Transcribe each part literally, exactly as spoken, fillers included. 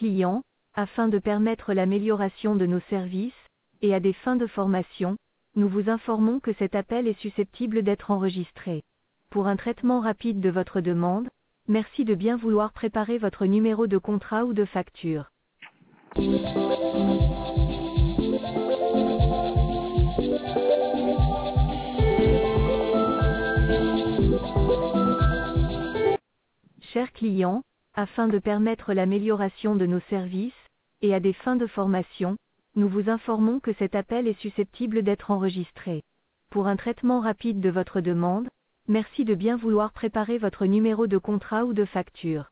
clients, afin de permettre l'amélioration de nos services, et à des fins de formation, nous vous informons que cet appel est susceptible d'être enregistré. Pour un traitement rapide de votre demande, merci de bien vouloir préparer votre numéro de contrat ou de facture. Chers clients, afin de permettre l'amélioration de nos services, et à des fins de formation, nous vous informons que cet appel est susceptible d'être enregistré. Pour un traitement rapide de votre demande, merci de bien vouloir préparer votre numéro de contrat ou de facture.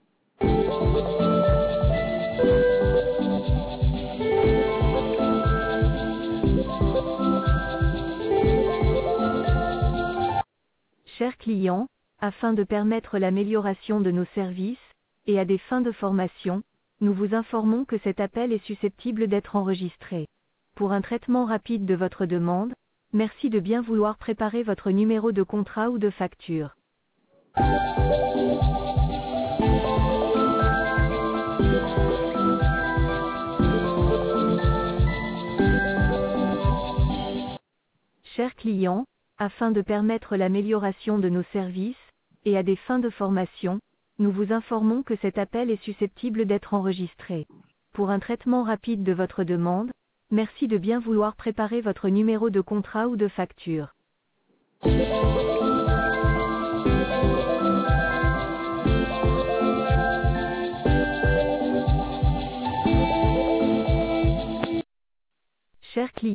Chers clients, afin de permettre l'amélioration de nos services, et à des fins de formation, nous vous informons que cet appel est susceptible d'être enregistré. Pour un traitement rapide de votre demande, merci de bien vouloir préparer votre numéro de contrat ou de facture. Chers clients, afin de permettre l'amélioration de nos services, et à des fins de formation, nous vous informons que cet appel est susceptible d'être enregistré. Pour un traitement rapide de votre demande, merci de bien vouloir préparer votre numéro de contrat ou de facture. Chers clients,